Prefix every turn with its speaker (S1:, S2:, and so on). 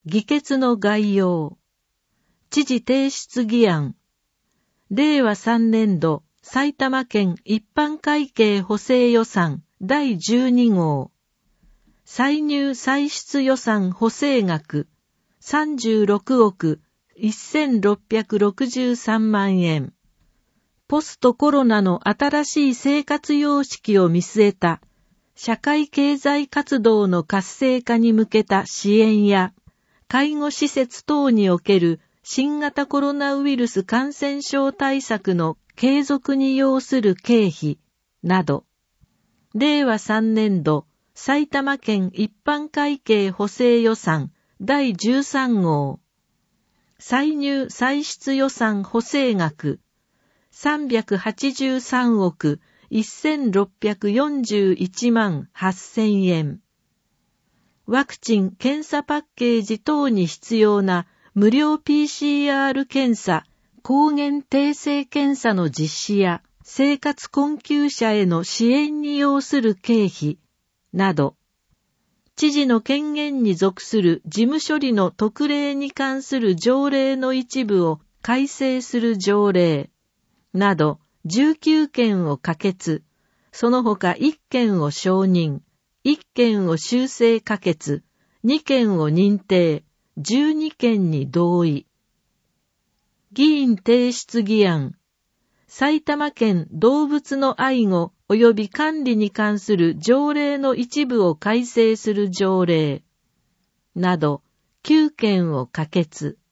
S1: 議決の概要。知事提出議案。令和3年度埼玉県一般会計補正予算第12号。歳入歳出予算補正額36億1663万円。ポストコロナの新しい生活様式を見据えた社会経済活動の活性化に向けた支援や介護施設等における新型コロナウイルス感染症対策の継続に要する経費など、令和3年度埼玉県一般会計補正予算第13号、歳入歳出予算補正額383億1641万8000円。ワクチン・検査パッケージ等に必要な無料 PCR 検査、抗原定性検査の実施や生活困窮者への支援に要する経費など、知事の権限に属する事務処理の特例に関する条例の一部を改正する条例など19件を可決、その他1件を承認、1件を修正可決、2件を認定、12件に同意。議員提出議案。埼玉県動物の愛護及び管理に関する条例の一部を改正する条例など9件を可決。